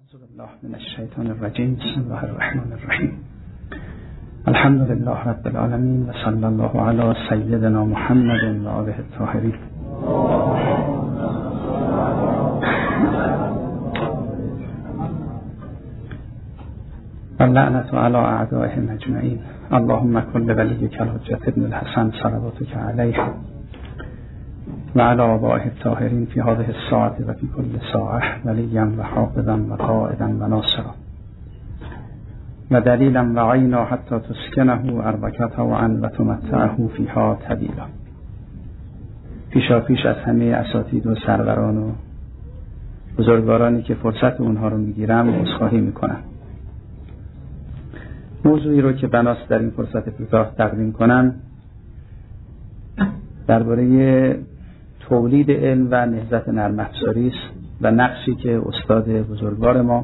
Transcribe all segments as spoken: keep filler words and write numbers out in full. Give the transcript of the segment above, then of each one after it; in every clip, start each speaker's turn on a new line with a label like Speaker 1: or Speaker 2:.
Speaker 1: اعوذ بالله من الشیطان الرجیم. بسم الله الرحمن الرحیم. الحمد لله رب العالمین و صلی الله علی سیدنا محمد و آله الطاهرین. و لعنت علی اعدائهم اجمعین. اللهم کن لولیک الحجة ابن الحسن صلواتک علیه و علی آبائه الطاهرین فی هذه الساعة و فی کل ساعة ولیا و حافظا و قائدا و ناصرا و دلیلا و عینا حتی تسکنه اربکته و ان و تمتعه فیها طویلا. پیشا پیش از همه اساتید و سروران و بزرگوارانی که فرصت اونها رو میگیرم عذرخواهی میکنم. موضوعی رو که بناست در این فرصت کوتاه تقدیم کنم درباره تولید علم و نهضت نرم افزاری است و نقشی که استاد بزرگوار ما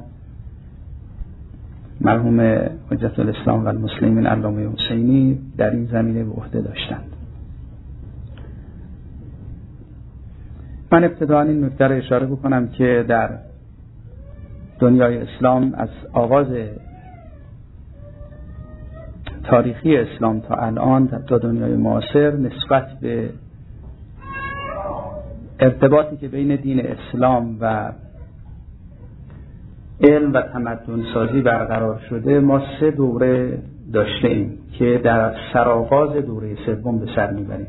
Speaker 1: مرحوم حجت الاسلام و المسلمین علامه حسینی در این زمینه به عهده داشتند. من ابتداء این نکته را اشاره بکنم که در دنیای اسلام از آغاز تاریخی اسلام تا الان تا دنیای معاصر نسبت به ارتباطی که بین دین اسلام و علم و تمدن سازی برقرار شده ما سه دوره داشته ایم که در سرآغاز دوره سوم به سر میبریم.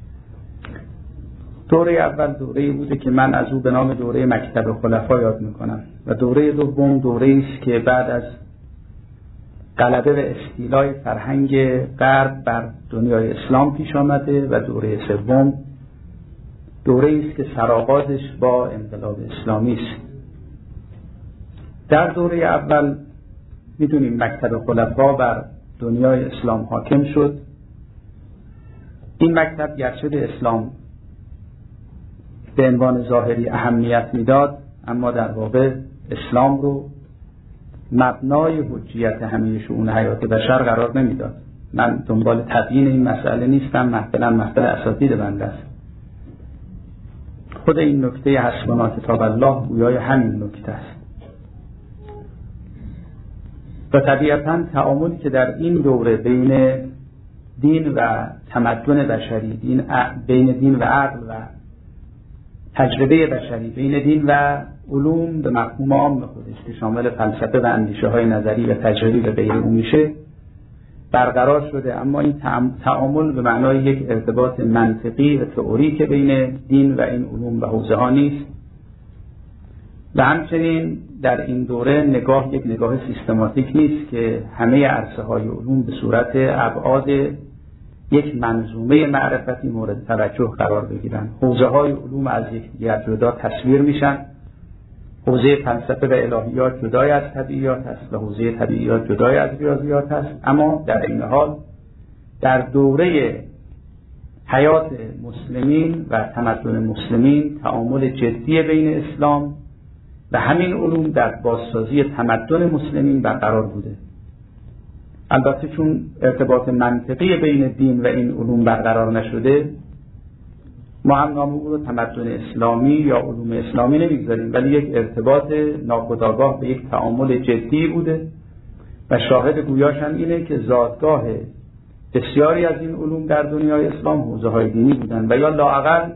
Speaker 1: دوره اول دوره بوده که من از او به نام دوره مکتب خلفا یاد میکنم و دوره دوم دوره است که بعد از غلبه و استیلای فرهنگ غرب بر دنیای اسلام پیش آمده و دوره سوم دوره است که سرآغازش با انقلاب اسلامی است. در دوره اول میدونیم مکتب خلفا بر دنیای اسلام حاکم شد. این مکتب گرچه به اسلام به عنوان ظاهری اهمیت میداد اما در واقع اسلام رو مبنای حجیت همه شؤون حیات بشر قرار نمیداد. من دنبال تبیین این مسئله نیستم، محفلا محفل اساتید بنده است. خود این نکته حسبنا کتاب الله گویای همین نکته است. و طبیعتاً تعاملی که در این دوره بین دین و تمدن بشری، دین بین دین و عقل و تجربه بشری، بین دین و علوم به مفهوم عام خودش که شامل فلسفه و اندیشه های نظری و تجربی و غیر او میشه برقرار شده، اما این تعامل به معنای یک ارتباط منطقی و تئوری که بین دین و این علوم و حوزه ها نیست. و همچنین در این دوره نگاه یک نگاه سیستماتیک نیست که همه عرصه های علوم به صورت ابعاد یک منظومه معرفتی مورد توجه قرار بگیرن. حوزه های علوم از یکدیگر جدا تصویر میشن. حوزه فلسفه و الهیات جدای از طبیعیات است و حوزه طبیعیات جدای از ریاضیات است، اما در این حال در دوره حیات مسلمین و تمدن مسلمین تعامل جدی بین اسلام و همین علوم در بازسازی تمدن مسلمین برقرار بوده. البته چون ارتباط منطقی بین دین و این علوم برقرار نشده ما هم نام او رو تمدن اسلامی یا علوم اسلامی نمیگذاریم، ولی یک ارتباط ناخودآگاه به یک تعامل جدی بوده و شاهد گویاش هم اینه که زادگاه بسیاری از این علوم در دنیای اسلام حوزه های دینی بودن و یا لااقل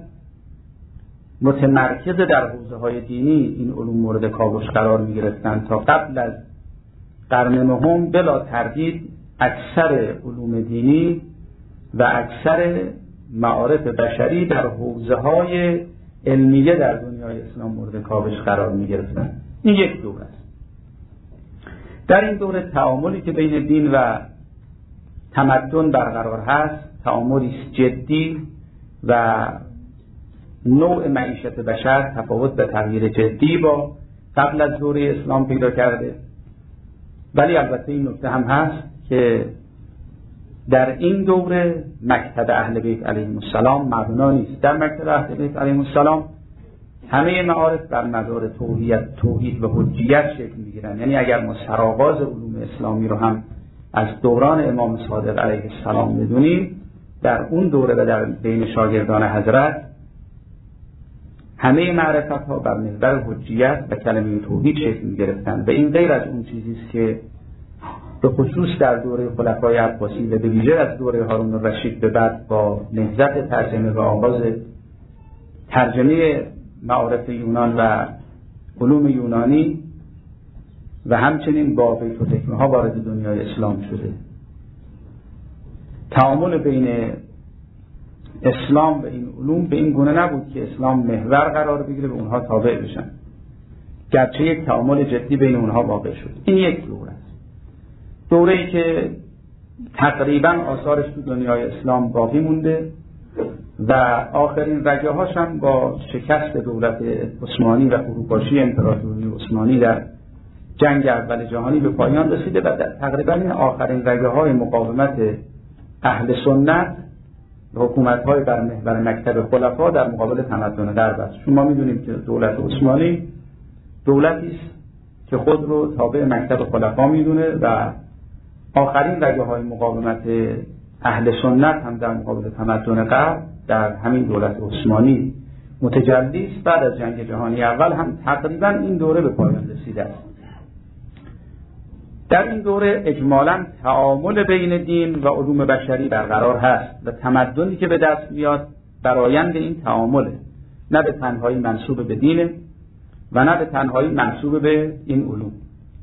Speaker 1: متمرکز در حوزه های دینی این علوم مورد کاوش قرار می گرفتن. تا قبل از قرن نهم بلا تردید اکثر علوم دینی و اکثر معارف بشری در حوزه های علمیه در دنیای اسلام مورد کاوش قرار می گرفتن. این یک دوره است. در این دوره تعاملی که بین دین و تمدن برقرار هست تعاملی جدی و نوع معیشت بشر تفاوت به تغییر جدی با قبل از دوره اسلام پیدا کرده. ولی البته این نکته هم هست که در این دوره مکتب اهل بیت علیهم السلام مبنا نیست. در مکتب اهل بیت علیهم السلام همه معارف بر مدار توحید توحید و حجیت شکل میگیرن. یعنی اگر ما سرآغاز علوم اسلامی رو هم از دوران امام صادق علیه السلام بدونیم، در اون دوره و در بین شاگردان حضرت همه معرفت ها بر محور حجیت و کلمه توحید شکل می گرفتند و این غیر از اون چیزی است که به خصوص در دوره خلفای عباسی و به ویژه از دوره هارون الرشید به بعد با نهضت ترجمه و آغاز ترجمه معارف یونان و علوم یونانی و همچنین با بیت الحکمه ها وارد دنیای اسلام شده. تعامل بین اسلام و این علوم به این گونه نبود که اسلام محور قرار بگیره و اونها تابع بشن، گرچه یک تعامل جدی بین اونها واقع شد. این یک دوره است، دوره‌ای که تقریبا آثارش تو دنیای اسلام باقی مونده و آخرین رگه هاش هم با شکست دولت عثمانی و فروپاشی امپراتوری عثمانی در جنگ اول جهانی به پایان رسیده و تقریبا این آخرین رگه های مقاومت اهل سنت حکومت های بر محور مکتب خلفا در مقابل تمدن غرب است. شما میدونید که دولت عثمانی دولتی است که خود رو تابع مکتب خلفا میدونه و آخرین رگه های مقاومت اهل سنت هم در مقابل تمدن غرب در همین دولت عثمانی متجلی است. بعد از جنگ جهانی اول هم تقریبا این دوره به پایان رسیده است. در این دوره اجمالاً تعامل بین دین و علوم بشری برقرار هست و تمدنی که به دست میاد برآیند این تعامله، نه به تنهایی منسوب به دینه و نه به تنهایی منسوب به این علوم.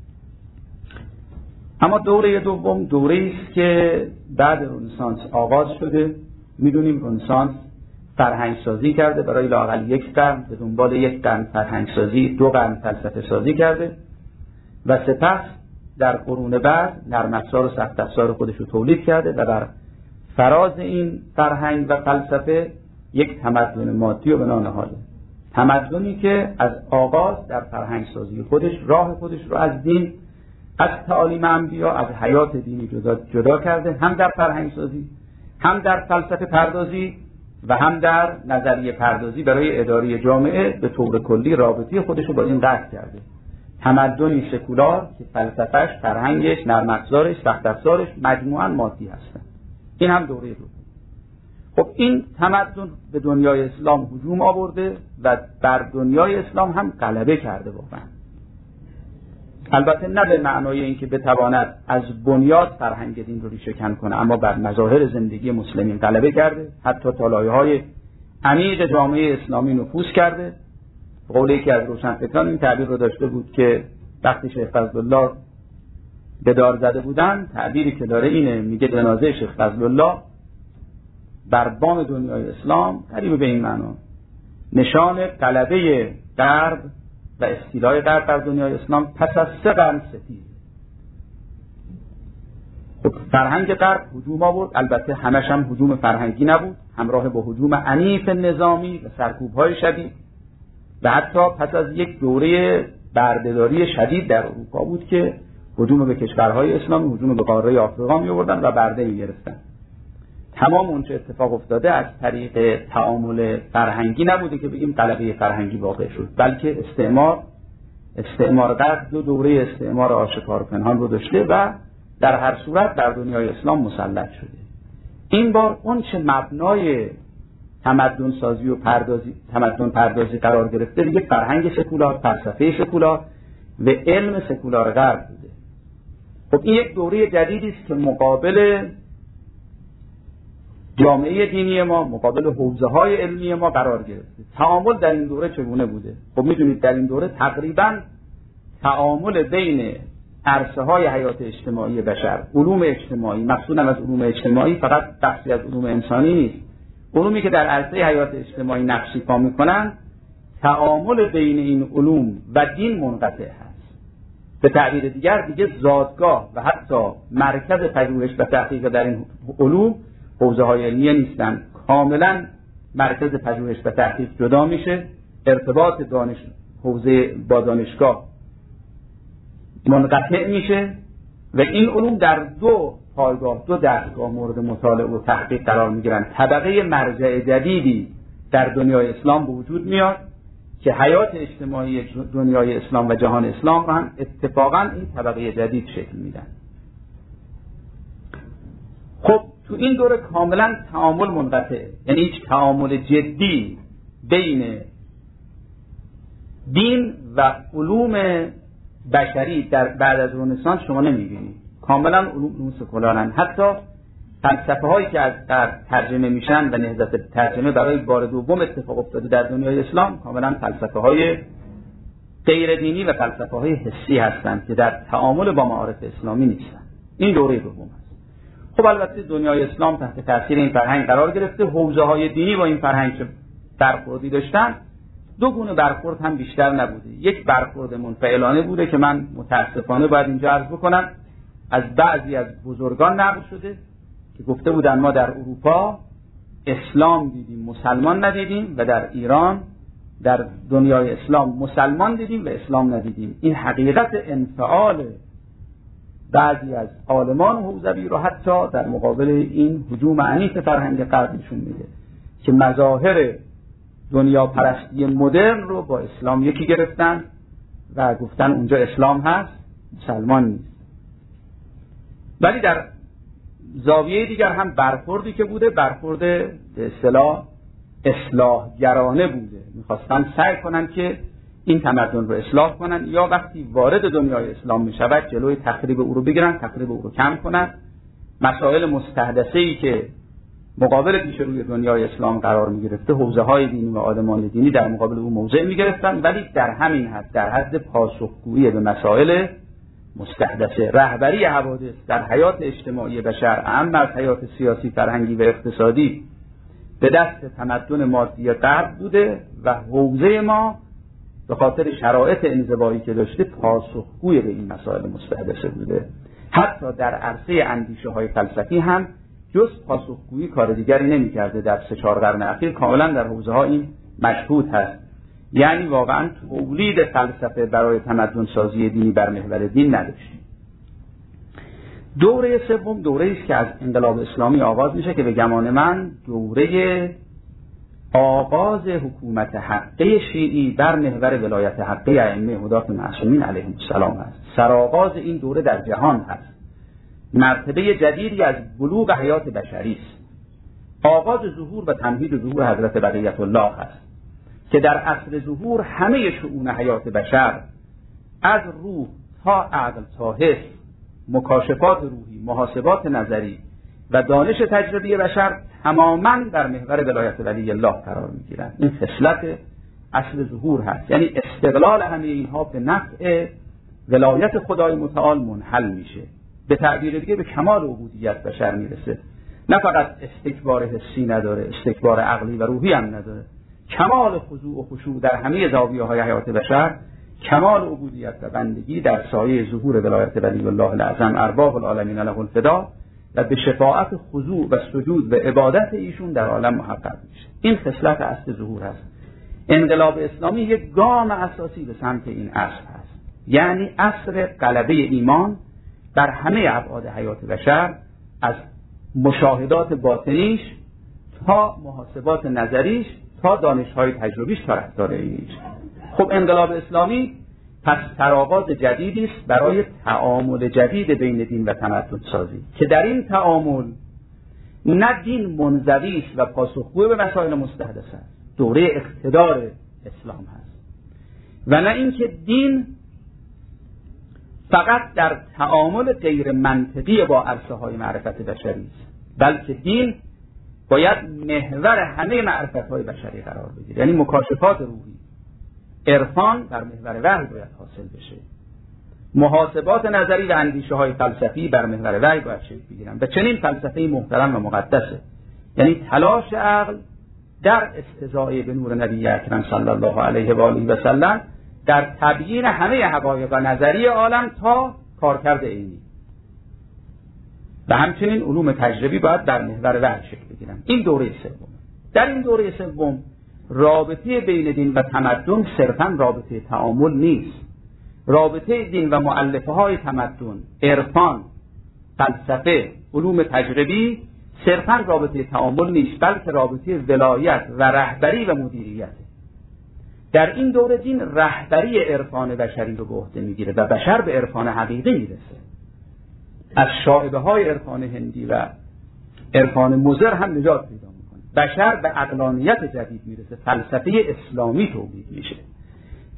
Speaker 1: اما دوره دوم دوره است که بعد رنسانس آغاز شده. میدونیم رنسانس فرهنگ سازی کرده، برای لااقل یک قرن به دنبال یک قرن فرهنگ سازی، دو قرن فلسفه سازی کرده و سپس در قرون بعد نرم افزار و سخت افزار خودش رو تولید کرده و بر فراز این فرهنگ و فلسفه یک تمدن مادی رو بنا نهاده. تمدنی که از آغاز در فرهنگ سازی خودش راه خودش رو از دین، از تعالیم انبیا، از حیات دینی جدا, جدا کرده، هم در فرهنگ سازی، هم در فلسفه پردازی و هم در نظریه پردازی برای اداره جامعه به طور کلی رابطه خودش رو با این قطع کرده. تمدنی سکولار که فلسفهش، فرهنگش، نرم افزارش، سخت افزارش مجموعاً مادی هستند. این هم دوره دوم. خب این تمدن به دنیای اسلام هجوم آورده و بر دنیای اسلام هم غلبه کرده واقعا. البته نه به معنای اینکه بتواند از بنیاد فرهنگ دین رو ریشه‌کن کنه، اما بر مظاهر زندگی مسلمین غلبه کرده، حتی تا لایه‌های عمیق جامعه اسلامی نفوذ کرده. قولی که از روشنفکران این تعبیر رو داشته بود که وقتی شیخ فضلالله به دار زده بودن، تعبیری که داره اینه، میگه جنازه شیخ فضلالله بر بام دنیای اسلام قریب به این معنا نشان غلبه غرب و استیلای غرب بر دنیای اسلام پس از سه قرن سپید. خب فرهنگ غرب هجوم آورد، البته همش هم هجوم فرهنگی نبود، همراه با هجوم عنیف نظامی و سرکوب‌های شدید و حتی پس از یک دوره بردهداری شدید در اروپا بود که هجوم به کشورهای اسلامی، هجوم به قاره آفریقا می آوردن و برده می گرفتن. تمام اون چه اتفاق افتاده از طریق تعامل فرهنگی نبوده که بگیم غلبه فرهنگی واقع شد، بلکه استعمار استعمار غرب دو دوره استعمار آشکار و پنهان رو داشته و در هر صورت در دنیای اسلام مسلط شده. این بار اون چه مبنای تمدن سازی و پردازی تمدن پردازی قرار گرفته دیگه فرهنگ سکولار، فلسفه سکولار و علم سکولار غرب بوده. خب این یک دوره جدیدی است که مقابل جامعه دینی ما، مقابل حوزه‌های علمی ما قرار گرفته. تعامل در این دوره چگونه بوده؟ خب میدونید در این دوره تقریباً تعامل بین عرصه‌های حیات اجتماعی بشر، علوم اجتماعی، مقصودم از علوم اجتماعی فقط بخشی از علوم انسانی نیست، علومی که در عرصه حیات اجتماعی نقش ایفا می‌کنند، تعامل بین این علوم و دین منقطع هست. به تعبیر دیگر دیگه زادگاه و حتی مرکز پژوهش و تحقیق در این علوم حوزه‌های علمیه نیستن. کاملا مرکز پژوهش و تحقیق جدا میشه، ارتباط دانش حوزه با دانشگاه منقطع میشه و این علوم در دو پایگاه، دو دستگاه مورد مطالعه و تحقیق قرار میگیرن. طبقه مرجع جدیدی در دنیای اسلام به وجود میاد که حیات اجتماعی دنیای اسلام و جهان اسلام رو هم اتفاقا این طبقه جدید شکل میدن. خب تو این دوره کاملا تعامل منقطع، یعنی هیچ تعامل جدی بین دین و علوم بشری در بعد از رنسانس شما نمیبینید، کاملا علوم سکولارن. حتی فلسفه هایی که از در ترجمه میشن و نهضت ترجمه برای بار دوم اتفاق افتاده در دنیای اسلام، کاملا فلسفه های غیر دینی و فلسفه های حسی هستند که در تعامل با معارف اسلامی نیستند. این دوره دوم است. خب البته دنیای اسلام تحت تاثیر این فرهنگ قرار گرفته، حوزه های دینی با این فرهنگ که برخوردی داشتن، دو گونه برخورد هم بیشتر نبوده. یک برخورد منفعلانه بوده که من متاسفانه باید اینجا عرض بکنم از بعضی از بزرگان نقل شده که گفته بودن ما در اروپا اسلام دیدیم مسلمان ندیدیم و در ایران در دنیای اسلام مسلمان دیدیم و اسلام ندیدیم. این حقیقت انفعال بعضی از عالمان حوزوی رو حتی در مقابل این هجوم عنیف فرهنگ غرب نشون میده که مظاهر دنیا پرستی مدرن رو با اسلام یکی گرفتن و گفتن اونجا اسلام هست مسلمان نیست. ولی در زاویه دیگر هم برخوردی که بوده برخورد به اصطلاح اصلاح گرانه بوده، میخواستن سعی کنن که این تمدن رو اصلاح کنن یا وقتی وارد دنیای اسلام میشود جلوی تخریب او رو بگیرن، تخریب او رو کم کنن. مسائل مستحدثه‌ای که مقابل پیش روی دنیای اسلام قرار میگرفته، حوزه های دینی و آدمان دینی در مقابل او موضع میگرفتن، ولی در همین حد، در حد پاسخگویی به مسائل مستحدثه. رهبری حوادث در حیات اجتماعی بشر، اهم از حیات سیاسی، فرهنگی و اقتصادی، به دست تمدن مادی غرب بوده و حوزه ما به خاطر شرایط انزوایی که داشته پاسخگوی به این مسائل مستحدثه بوده. حتی در عرصه اندیشه های فلسفی هم جز پاسخگویی کار دیگری نمی کرده. در سه چهار قرن اخیر کاملا در حوزه ها این مشهود هست. یعنی واقعا تولید فلسفه برای تمدن سازی دینی بر محور دین نداشتیم. دوره سوم دوره است که از انقلاب اسلامی آغاز میشه که به گمان من دوره آغاز حکومت حقه شیعی بر محور ولایت حقه ائمه هدات معصومین علیهم السلام است. سرآغاز این دوره در جهان هست. مرتبه جدیدی از بلوغ حیات بشری است. آغاز ظهور و تمهید ظهور حضرت بقیت الله است که در عصر ظهور همه شؤون حیات بشر از روح تا عقل تا حس، مکاشفات روحی، محاسبات نظری و دانش تجربی بشر تماما در محور ولایت ولی الله قرار میگیرند. این خصلت اصل ظهور هست، یعنی استقلال همه اینها به نفع ولایت خدای متعال منحل میشه. به تعبیر دیگه به کمال عبودیت بشر میرسه. نه فقط استکبار حسی نداره، استکبار عقلی و روحی هم نداره. کمال خضوع و خشوع در همه زاویه‌های حیات بشر، کمال عبودیت و بندگی در سایه ظهور ولایت ولی الله الاعظم ارباب العالمین له الفدا و به شفاعت خضوع و سجود و عبادت ایشون در عالم محقق میشه. این خصلت اصل ظهور هست. انقلاب اسلامی یک گام اساسی به سمت این اصل هست، یعنی عصر غلبه ایمان بر همه ابعاد حیات بشر، از مشاهدات باطنیش تا محاسبات نظریش تا دانش‌های تجربیش تا رفتار عینیش. خب انقلاب اسلامی پس سرآغاز جدیدی است برای تعامل جدید بین دین و تمدن سازی که در این تعامل نه دین منزوی است و پاسخگوی به مسائل مستحدث است، دوره اقتدار اسلام هست، و نه اینکه دین فقط در تعامل غیر منطقی با عرصه‌های معرفت بشری است، بلکه دین باید محور همه معرفت‌های بشری قرار بگیره. یعنی مکاشفات روحی، عرفان بر محور وحی باید حاصل بشه، محاسبات نظری و اندیشه‌های فلسفی بر محور وحی باید شکل بگیرن و چنین فلسفه‌ای محترم و مقدسه. یعنی تلاش عقل در استضاءه به نور نبی اکرم صلی الله علیه و آله و سلم در تبیین همه حقایق و نظری عالم تا کارکرد عینی، و همچنین علوم تجربی باید در محور وحی شکل بگیرن. این دوره سوم. در این دوره سوم رابطه بین دین و تمدن صرفاً رابطه تعامل نیست. رابطه دین و مؤلفه های تمدن، عرفان، فلسفه، علوم تجربی صرفاً رابطه تعامل نیست، بلکه رابطه ولایت و رهبری و مدیریت. در این دوره دین رهبری عرفان بشری رو به عهده میگیره و بشر به عرفان حقیقی میرسه. از شائبه های عرفان هندی و عرفان مضر هم نجات پیدا میکنه. بشر به عقلانیت جدید میرسه، فلسفه اسلامی تولید میشه.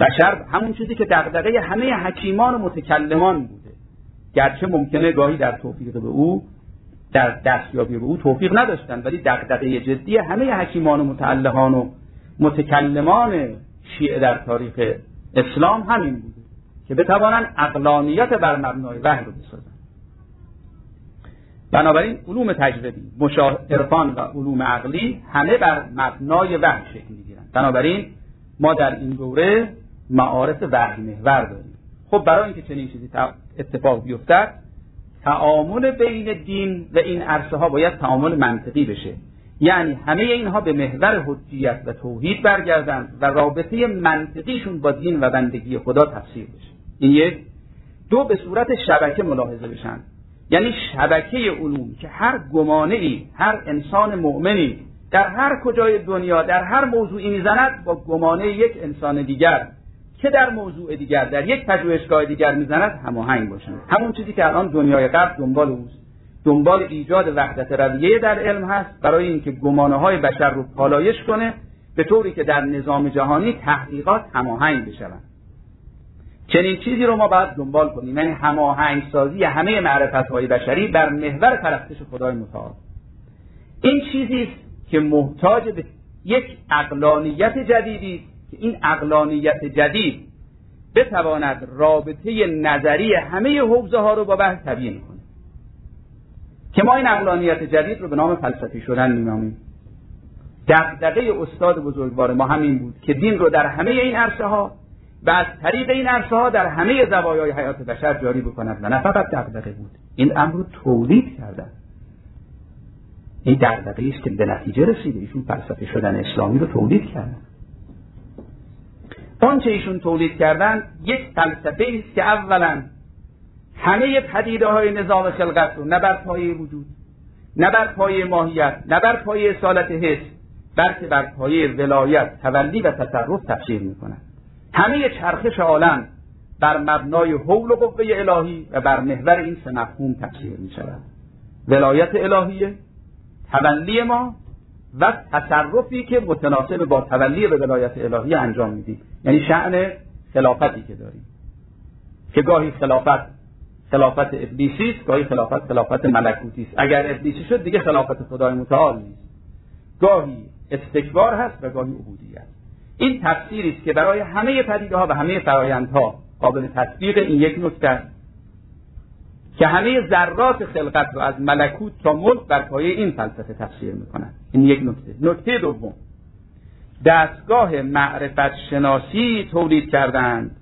Speaker 1: بشر همون چیزی که دغدغه همه حکیمان و متکلمان بوده، گرچه ممکنه گاهی در توفیق به او، در دستیابی به او توفیق نداشتن، ولی دغدغه جدی همه حکیمان و متعلقان و متکلمان شیعه در تاریخ اسلام همین بوده که بتوانند عقلانیت بر مبنای وحی رو بسازن. بنابراین علوم تجربی، عرفان و علوم عقلی همه بر مبنای وحی شکل می‌گیرند. بنابراین ما در این دوره معارف وحی محور داریم. خب برای اینکه چنین چیزی اتفاق بیفتد، تعامل بین دین و این عرصه ها باید تعامل منطقی بشه، یعنی همه اینها به محور حجیت و توحید برگردند و رابطه منطقیشون با دین و بندگی خدا تفسیر بشه. این یک. دو، به صورت شبکه ملاحظه بشن، یعنی شبکه علوم که هر گمانه‌ای، هر انسان مؤمنی در هر کجای دنیا در هر موضوعی میزند با گمانه یک انسان دیگر که در موضوع دیگر در یک پژوهشگاه دیگر میزند هماهنگ باشند. همون چیزی که الان دنیای غرب دنبال اوست، دنبال ایجاد وحدت رویه در علم هست، برای اینکه گمانه‌های بشر رو پالایش کنه به طوری که در نظام جهانی تحقیقات هماهنگ بشوند. چنین چیزی رو ما باید دنبال کنیم، یعنی هماهنگ سازی همه معرفت‌های بشری بر محور پرستش خدای متعال. این چیزی است که محتاج به یک عقلانیت جدیدی، که این عقلانیت جدید بتواند رابطه نظری همه حوزه ها رو با وحی تبیین کنه، که ما این عقلانیت جدید رو به نام فلسفی شدن می‌نامیم. دغدغه استاد بزرگوار ما همین بود که دین رو در همه این عرصه ها و از طریق این عرصه ها در همه زوایای حیات بشر جاری بکند و نه فقط دغدغه بود، این امر رو تولید کردن. این دغدغه است که به نتیجه رسیده، ایشون فلسفه شدن اسلامی رو تولید کردن. آنچه ایشون تولید کردن یک فلسفه است که اولا همه پدیده های نظام خلقت رو نه بر پایه وجود، نه بر پایه ماهیت، نه بر پایه اصالت حس، بلکه بر پایه ولایت، تولی و تصرف تفسیر میکنن. همه چرخش عالم بر مبنای حول و قوه الهی و بر محور این سه مفهوم تفسیر میشود: ولایت الهیه، تولی ما و تصرفی که متناسب با تولی و ولایت الهی انجام میدیم، یعنی شأن خلافتی که داریم، که گاهی خلافت خلافت ابلیسی است، گاهی خلافت خلافت ملکوتی است. اگر ابلیسی شد دیگه خلافت خدای متعال نیست، گاهی استکبار هست و گاهی عبودیت. این تفسیری است که برای همه پدیده‌ها و همه فرآیندها قابل تطبیق. این یک نکته است که همه ذرات خلقت رو از ملکوت تا ملک بر پایه این فلسفه تفسیر میکنند. این یک نکته. نکته دوم، دستگاه معرفت شناسی تولید کردند.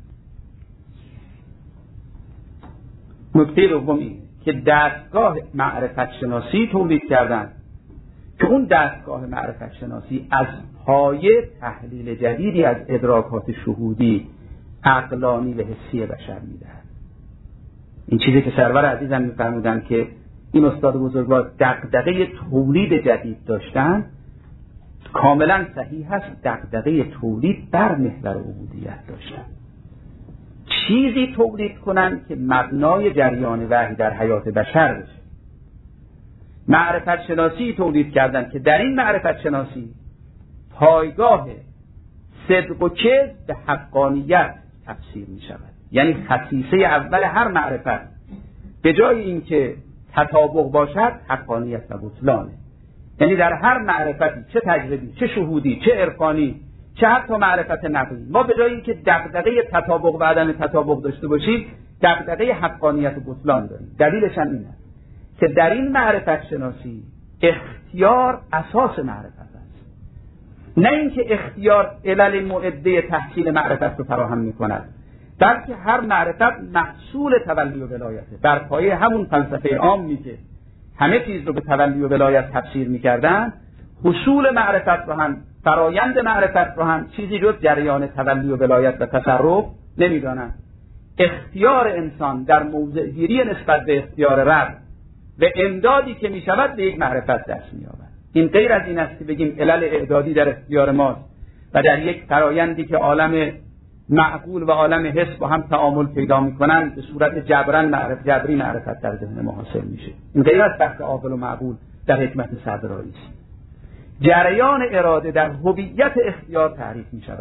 Speaker 1: نکته دوم این که دستگاه معرفت شناسی تولید کردند که اون دستگاه معرفت شناسی از پایه تحلیل جدیدی از ادراکات شهودی، عقلانی و حسی بشر میدهد. این چیزی که سرور عزیزم میفرمودن که این استاد بزرگوار دغدغه تولید جدید داشتن، کاملا صحیح هست. دغدغه تولید بر محور عبودیت داشتن، چیزی تولید کنن که مبنای جریان وحی در حیات بشر بشه. معرفت شناسی تولید کردن که در این معرفت شناسی پایگاه صدق و کذب به حقانیت تفسیر می شود. یعنی خصیصه اول هر معرفت به جای اینکه تطابق باشد حقانیت و بطلانه. یعنی در هر معرفتی، چه تجربی، چه شهودی، چه عرفانی، چه حتی معرفت نقلی، ما به جای اینکه دغدغه تطابق و عدم تطابق داشته باشیم، دغدغه حقانیت و بطلان داریم. دلیلش هم اینه که در این معرفت شناسی اختیار اساس معرفت است، نه اینکه اختیار علل معده تحصیل معرفت رو فراهم می‌کند، بلکه هر معرفت محصول تولی و ولایته. بر پایه همون فلسفه عامی که همه چیز رو به تولی و ولایت تفسیر می‌کردن، حصول معرفت رو هم، فرایند معرفت رو هم چیزی جز جریان تولی و ولایت و تصرف نمی‌دانند. اختیار انسان در موضع گیری نسبت به اختیار رب و امدادی که می‌شود به یک معرفت دست می‌یابد. این غیر از این است که بگیم علل اعدادی در اختیار ماست و در یک فرایندی که عالم معقول و عالم حس با هم تعامل پیدا می‌کنند به صورت جبران معرفت جبری معرفت در ذهن ما حاصل میشه. این غیر از بحث عاقل و معقول در حکمت صدرایی است. جریان اراده در هویت اختیار تعریف می‌شود.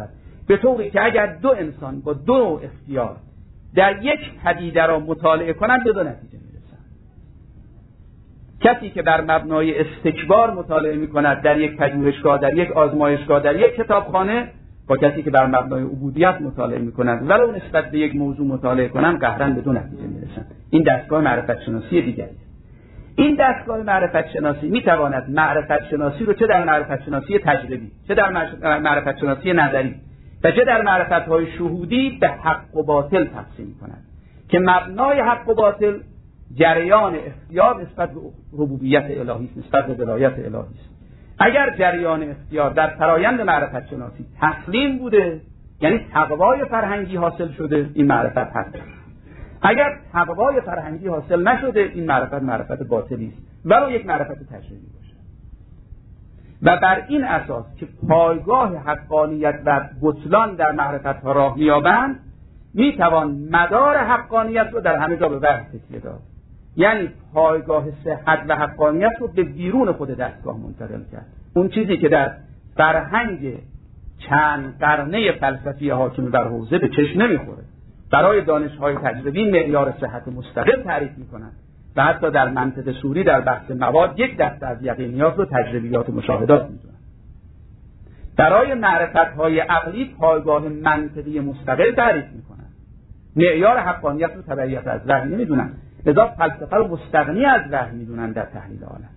Speaker 1: به طوری که اگر دو انسان با دو نوع اختیار در یک پدیده را مطالعه کنند به دو نتیجه میرسند. کسی که بر مبنای استکبار مطالعه میکند در یک پژوهشگاه، در یک آزمایشگاه، در یک کتابخانه، با کسی که بر مبنای عبودیت مطالعه میکنند ولو نسبت به یک موضوع مطالعه کنند قهرن به دو نتیجه میرسند. این دستگاه معرفت شناسی دیگری. این دستگاه معرفت شناسی میتواند معرفت شناسی رو چه در معرفت شناسی تجربی، چه در معرفت شناسی نظری و چه در معرفت‌های شهودی به حق و باطل تقسیم کند که مبنای حق و باطل جریان اختیار نسبت به ربوبیت الهی است، نسبت به ولایت الهی است. اگر جریان اختیار در فرایند معرفت شناسی تسلیم بوده، یعنی تقوای فرهنگی حاصل شده، این معرفت هست. اگر تقوای فرهنگی حاصل نشده، این معرفت معرفت باطلی است، ولو یک معرفت تجربی باشه. و بر این اساس که پایگاه حقانیت و بطلان در معرفت ها راه می‌یابند، میتوان مدار حقانیت رو در همه جا به وحی تکیه داد. یعنی پایگاه صحت و حقانیت رو به بیرون خود دستگاه منتقل کرد. اون چیزی که در فرهنگ چند قرنه فلسفی حاکم بر حوزه به چشم نمیخوره، برای دانش‌های تجربی معیار صحت مستقل تعریف می‌کنند و حتی در منطق سوری در بحث مواد یک دسته از یقینیات رو تجربیات و مشاهدات می‌دونند. برای معرفت‌های عقلی پایگاه منطقی مستقل تعریف می‌کنند. معیار حقانیت رو تبعیت از وحی نمی‌دونند. لذا فلسفه رو مستغنی از وحی می‌دونند در تحلیل عالم.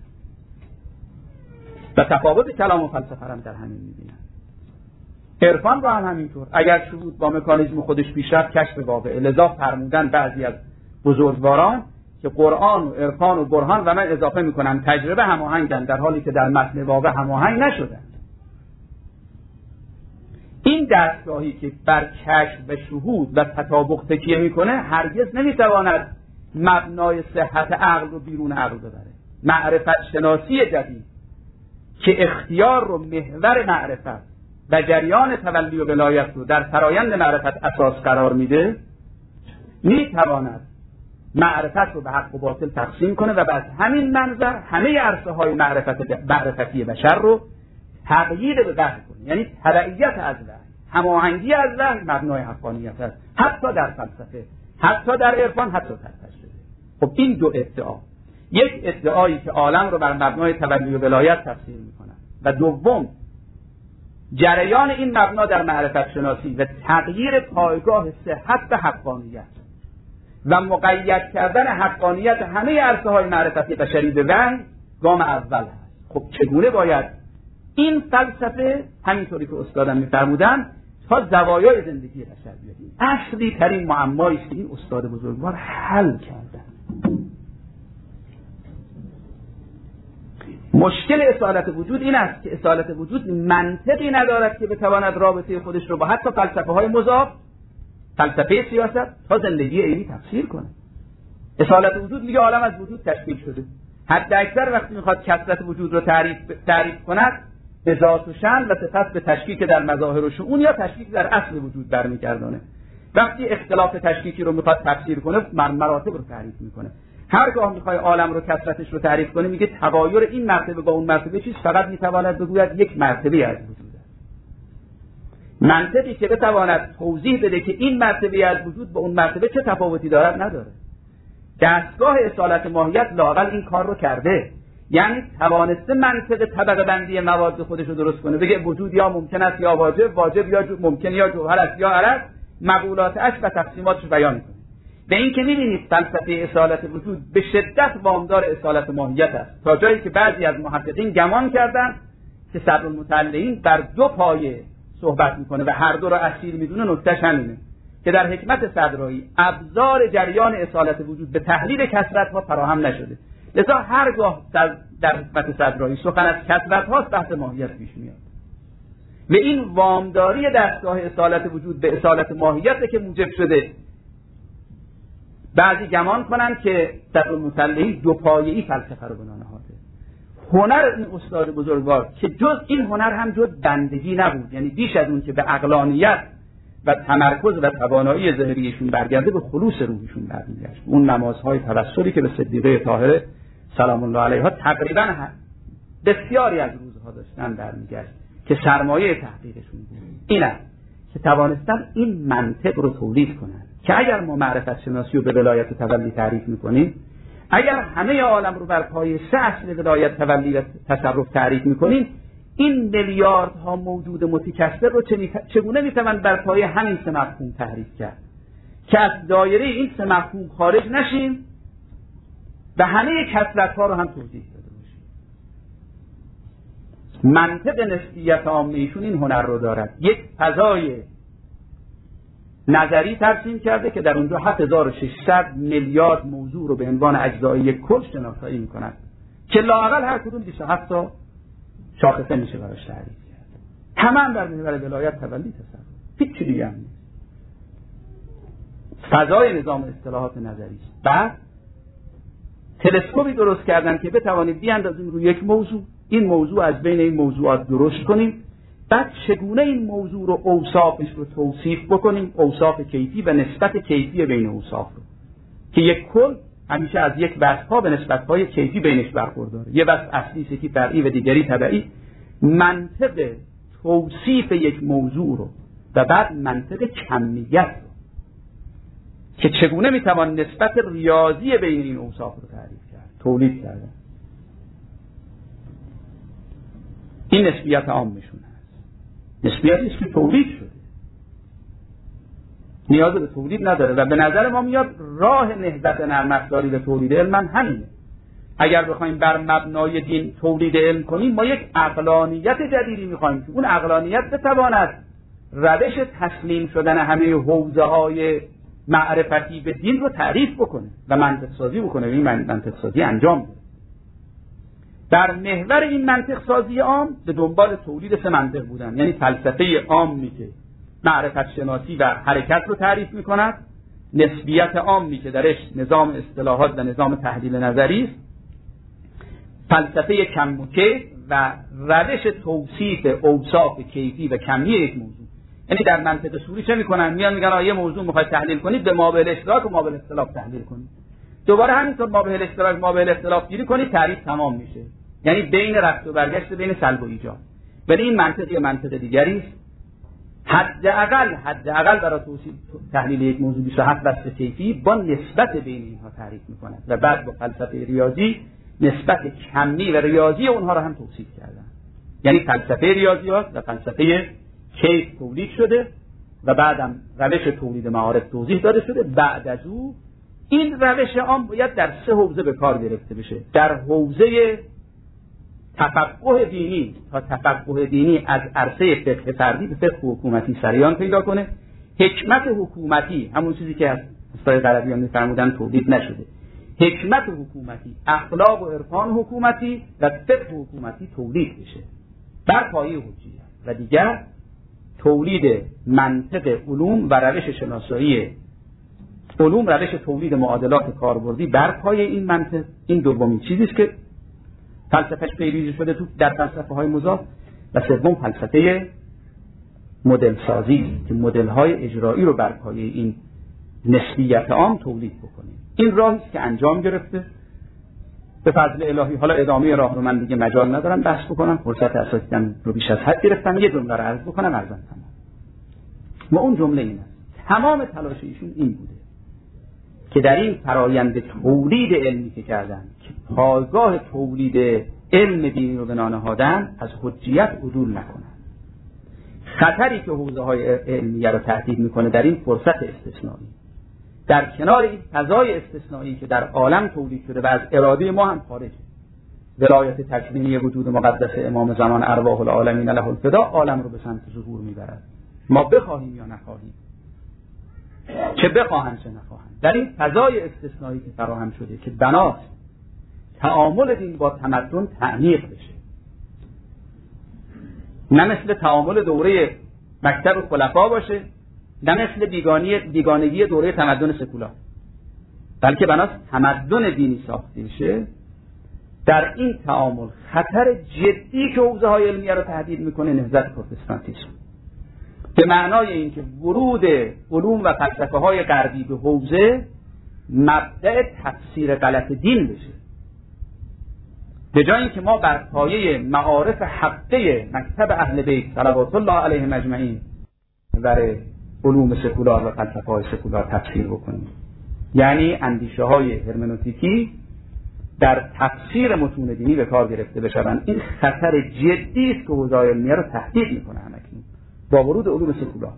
Speaker 1: و تفاوت کلام و فلسفه هم در همین می‌بینند. عرفان رو هم همینطور. اگر شهود با مکانیزم خودش پیشرفت کشف واقعه، لذا فرمودن بعضی از بزرگواران که قرآن و عرفان و برهان و من اضافه میکنم تجربه هماهنگن، در حالی که در متن واقع هماهنگ نشدن. این دستگاهی که بر کشف و شهود و تطابق تکیه میکنه هرگز نمیتواند مبنای صحت عقل رو بیرون عقل ببره. معرفت شناسی جدید که اختیار رو محور معرفت و جریان تولی و ولایت رو در فرایند معرفت اساس قرار میده، میتواند معرفت رو به حق و باطل تقسیم کنه و بعد همین منظر همه عرصه های معرفت معرفتی بشر رو تغییر به وحی کنه. یعنی تبعیت از وحی، هماهنگی از وحی مبنای حقانیت است، حتی در فلسفه، حتی در عرفان، حتی در تجربه. خب این دو ادعا، یک ادعایی که عالم رو بر مبنای تولی و ولایت تفسیر میکنه و دوم جریان این مبنا در معرفت شناسی و تغییر پایگاه صحت و حقانیت و مقید کردن حقانیت همه عرصه های معرفتی بشری به وحی گام اول هست. خب چگونه باید این فلسفه همینطوری که استادم می‌فرمودن تا زوایای زندگی بشر بیاریم؟ اصلی ترین معمایی است که این استاد بزرگوار حل کردن. مشکل اصالت وجود این است که اصالت وجود منطقی ندارد که بتواند رابطه خودش رو با حتی فلسفه های مضاف، فلسفه سیاست تا زندگی عینی تفسیر کنه. اصالت وجود میگه عالم از وجود تشکیل شده. حتی اکثر وقتی میخواد کثرت وجود رو تعریف تعریف کند به ذات و شأن و صفت به تشکیک در مظاهر و شؤون یا تشکیک در اصل وجود برمیگردانه. وقتی اختلاف تشکیکی رو میخواد تفسیر کنه مراتب رو تعریف میکنه. هرگاه میخوای عالم رو کثرتش رو تعریف کنه میگه تغایر این مرتبه با اون مرتبه چیز فقط میتواند بگوید یک مرتبه از وجود است. منطقی که بتواند توضیح بده که این مرتبه از وجود با اون مرتبه چه تفاوتی دارد نداره. دستگاه اصالت ماهیت لااقل این کار رو کرده، یعنی توانسته منطق طبقه بندی مواد خودش رو درست کنه، بگه وجود یا ممکن است یا واجب، واجب یا ممکن یا جوهر است یا عرض، مقولاتش و تقسیماتش بیان کنه. به این که می‌بینید فلسفه اصالت وجود به شدت وامدار اصالت ماهیت است، تا جایی که بعضی از محققین گمان کردند که صدرالمطلعین بر دو پایه صحبت میکنه و هر دو را اصیل میدونه. نکتهش همینه که در حکمت صدرایی ابزار جریان اصالت وجود به تحلیل کثرت‌ها فراهم نشده، لذا هرگاه در, در حکمت صدرایی سخن از کثرت‌ها بحث ماهیت پیش میاد و این وامداری دستگاه اصالت وجود به اصالت ماهیت که موجب شده بعضی گمان کنن که صدرالمطلعین دو پایه‌ای فلسفه رو بنا نهاده. هنر این استاد بزرگوار که جز این هنر هم جز بندگی نبود، یعنی بیش از اون که به عقلانیت و تمرکز و توانایی ظاهریشون برگرده به خلوص روحشون برمیگشت. اون نمازهای توسلی که به صدیقه طاهره سلام الله علیها تقریبا بسیاری از روزها داشتن برمیگشت که سرمایه تحقیقشون بود. این است که توانستن این منطق رو تولید کنن که اگر ما معرفت شناسی رو به ولایت و تولی تعریف میکنیم، اگر همه عالم رو بر پایه سه اصل ولایت، تولی و تصرف تعریف میکنیم، این میلیاردها موجود متکثر رو چگونه میتوان بر پایه همین سه مفهوم تعریف کرد که از دایره این سه مفهوم خارج نشیم و همه کثرت‌ها رو هم توضیح داده باشیم. منطق نسبیت عامه ایشون این هنر رو دارد، یک فضای نظری ترسیم کرده که در اونجا هفت هزار و ششصد میلیارد موضوع رو به عنوان اجزای یک کل شناسایی می‌کند که لااقل هر کدوم بیست و هفت تا شاخصه میشه براش تعریف کرد. تمام در محور ولایت تولی تصرف، هیچ چیزی دیگه هم نیست. فضای نظام اصطلاحات نظری است. بعد تلسکوپی درست کردن که بتوانید بیاندازیم روی یک موضوع، این موضوع از بین این موضوعات درست کنیم، بعد چگونه این موضوع رو اوصافش رو توصیف بکنیم، اوصاف کیفی و نسبت کیفی بین اوصاف رو، که یک کل همیشه از یک وصف‌ها به نسبت‌های کیفی بینش برخورداره. یه وصف اصلی که فرعی و دیگری تبعی. منطق توصیف یک موضوع رو و بعد منطق کمیت رو که چگونه میتوان نسبت ریاضی بین این اوصاف رو تعریف کرد، تولید کردن. این نسبیت عامشون هست. نسبیتی است که تولید شده، نیاز به تولید نداره و به نظر ما میاد راه نهضت نرم افزاری به تولید علم هم همینه. اگر بخوایم بر مبنای دین تولید علم کنیم، ما یک عقلانیت جدیدی میخوایم که اون عقلانیت بتواند روش تسلیم شدن همه حوزه‌های معرفتی به دین رو تعریف بکنه و منطق سازی بکنه و این منطق سازی انجام بده. در محور این منطق سازی عام به دنبال تولید سه منطق بودن، یعنی فلسفه عامی که معرفت شناسی و حرکت رو تعریف میکند، نسبیت عامی که درش نظام اصطلاحات و نظام تحلیل نظری است، فلسفه کم و کیف و روش توصیف اوصاف کیفی و کمی یک موضوع. یعنی در منطق سوری چه میکنن؟ میان میگن آ یه موضوع میخواید تحلیل کنید، به مابعد اشتراک و مابعد اختلاف تحلیل کنید. دوباره همینطور مابعد اشتراک مابعد اختلاف گیری کنید، تعریف تمام میشه. یعنی بین رفت و برگشت بین سلب و ایجاب. ولی این منطق یه منطق دیگری است. حداقل حداقل برای توصیف تحلیل یک موضوع بیست و هفت وصف کیفی با نسبت بین اینها تعریف میکند و بعد با فلسفه ریاضی نسبت کمی و ریاضی اونها رو هم توصیف کردن. یعنی فلسفه ریاضیات و فلسفه کیف تولید شده و بعدم روش تولید معارف توضیح داده شده. بعد از او این روش عام باید در سه حوزه به کار گرفته بشه. در حوزه تفقه دینی تا تفقه دینی از عرصه فقه فردی به فقه حکومتی سریان پیدا کنه. حکمت حکومتی، همون چیزی که از استاد غربیان می‌فرمودن تولید نشده. حکمت حکومتی، اخلاق و عرفان حکومتی و فقه حکومتی تولید بشه بر پایه حجیت و دیگر تولید منطق علوم و روش شناسایی علوم، روش تولید معادلات کاربردی بر پایه این منطق. این دومین چیزی است که فلسفهش پیریزی شده تو در فلسفه های مضاف. و سوم فلسفه مدل سازی که مدل های اجرایی رو بر پایه این نسبیت عام تولید بکنیم. این راهی است که انجام گرفته به فضل الهی. حالا ادامه راه رو من دیگه مجال ندارم بحث بکنم، فرصت اساسی رو بیش از حد گرفتم. یه جمله رو عرض بکنم ارزم تمام. و اون جمله این است: تمام تلاش ایشون این بوده که در این فرایند تولید علمی که کردن، که پایگاه تولید علم دینی رو بنا نهادن، از حجیت عدول نکنن. خطری که حوزه های علمیه رو تهدید میکنه در این فرصت استثنایی، در کنار این فضای استثنایی که در عالم تولید شده و از اراده ما هم خارجه، ولایت تکوینی وجود مقدس امام زمان ارواح العالمین له الفدا عالم رو به سمت ظهور میبرد، ما بخواهیم یا نخواهیم، چه بخواهند چه نخواهند. در این فضای استثنایی که فراهم شده که بناست تعامل دین با تمدن تعمیق بشه، نه مثل تعامل دوره مکتب خلفا باشه، نه مثل بیگانی بیگانگی دوره تمدن سکولار، بلکه بناست تمدن دینی ساخته بشه. در این تعامل خطر جدی که حوزه های علمیه رو تهدید میکنه نهضت پروتستانتیسم، به معنای اینکه ورود علوم و فلسفه های غربی به حوزه مبدأ تفسیر غلط دین بشه، به جای اینکه ما بر پایه معارف حقه مکتب اهل بیت صلوات الله علیهم اجمعین محور علوم سکولار و فلسفه‌های سکولار تفسیر بکنیم. یعنی اندیشه های هرمنوتیکی در تفسیر متون دینی به کار گرفته بشوند. این خطر جدی است که حوزه علمیه رو تهدید میکنه همکنون با ورود علوم سکولار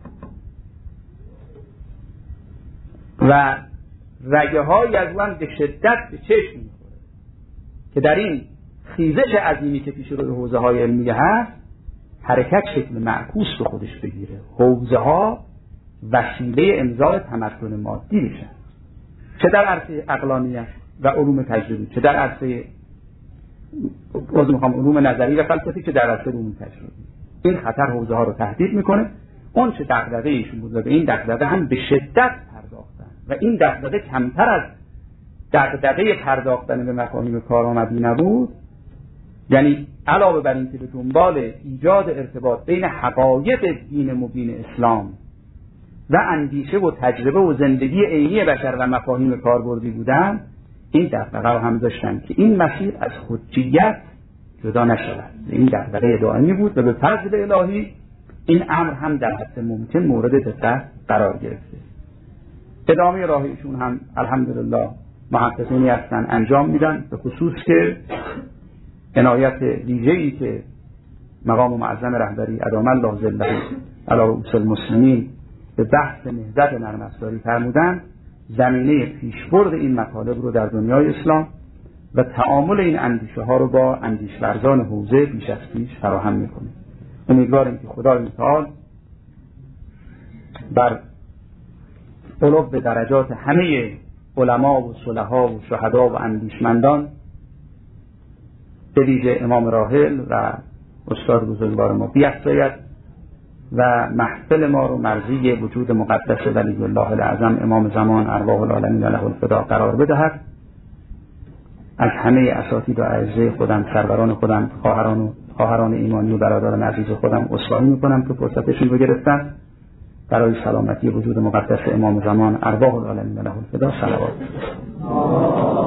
Speaker 1: و رگه های از اون به شدت به چشم میخوره که در این خیزش عظیمی که پیش روی حوزه های علمیه هست حرکت شکل معکوس به خودش بگیره. حوزه ها وسیله امضای تمدن مادی میشن، چه در عرصه عقلانیت و علوم تجربی، چه در عرصه از میخوام علوم نظری و فلسفی، چه در عرصه علوم تجربی. این خطر حوزه ها رو تهدید میکنه. اون چه دغدغه ایشون بود و به این دغدغه هم به شدت پرداختن و این دغدغه کمتر از دغدغه پرداختن به مفاهیم کارآمدی نبود. یعنی علاوه بر این که به دنبال ایجاد ارتباط بین حقایق دین مبین اسلام و اندیشه و تجربه و زندگی عینی بشر و مفاهیم کاربردی بودن، این دغدغه رو هم داشتن که این مسیر از حجیت جدا نشود. این دغدغه دائمی بود و به فضل الهی این امر هم در حد ممکن مورد دقت قرار گرفته. ادامه راه ایشون هم الحمدلله محققینی هستن انجام میدن، به خصوص که عنایت ویژه‌ای که مقام معظم رهبری ادام الله ظله علی رؤوس المسلمین به بحث نهضت نرم افزاری فرمودن، زمینه پیشبرد این مطالب رو در دنیای اسلام و تعامل این اندیشه ها رو با اندیشورزان حوزه بیش از پیش فراهم میکنه. امیدواریم که خدای متعال بر علو به درجات همه علما و صلحا و شهدا و اندیشمندان، به ویژه امام راحل و استاد بزرگوار ما بیفزاید و محفل ما رو مرضی وجود مقدس ولی الله الاعظم امام زمان ارواح العالمین له الفدا قرار بدهد. از همه اساتید و اعزه خودم، سروران خودم، خواهران و خواهران ایمانی و برادران عزیز خودم عذرخواهی میکنم که فرصتشون رو گرفتم. برای سلامتی وجود مقدس امام زمان ارواح العالمین له الفدا صلوات.